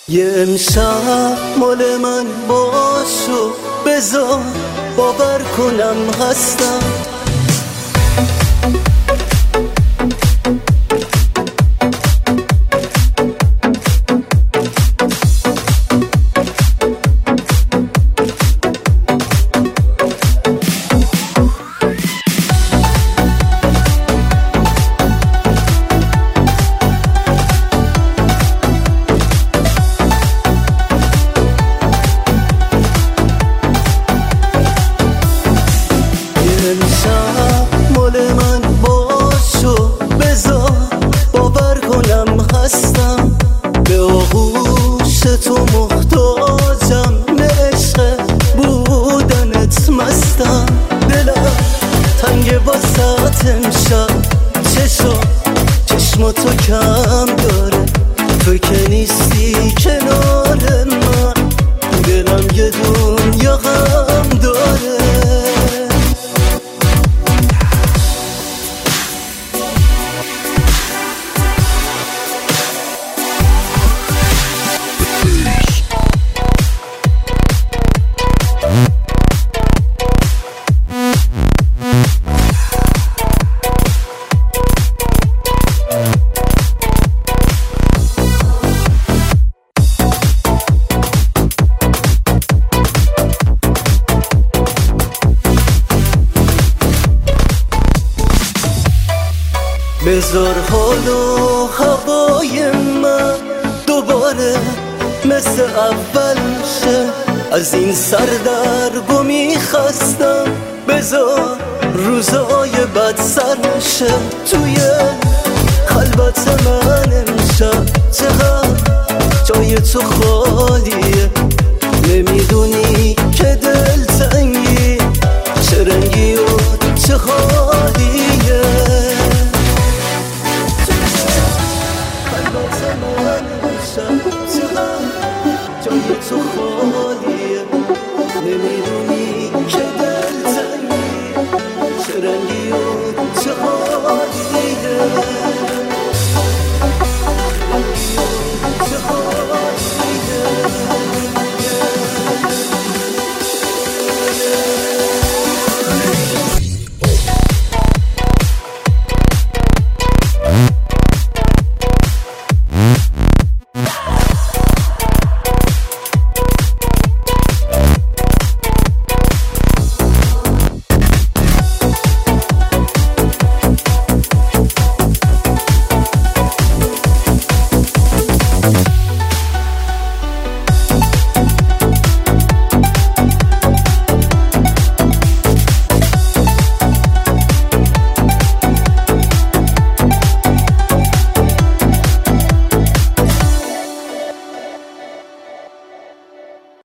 یه امشب مال من باشو بذار باور کنم هستم. مال من باشو بذار باور کنم هستم. به آغوش تو محتاجم، به عشق بودنت مستم. دلم تنگ واسط امشب، چشماتو کم داره تو که نیستی کنار من. دلم یه دنیا غم داره. بذار حال و هوای من دوباره مثل اول شه. از این سردرگمی خستم، بذار روزای بد سر شه. توی خلوت من امشب چقدر جای تو خالیه. نمیدونی که دل تنگی چه رنگی و چه حالی.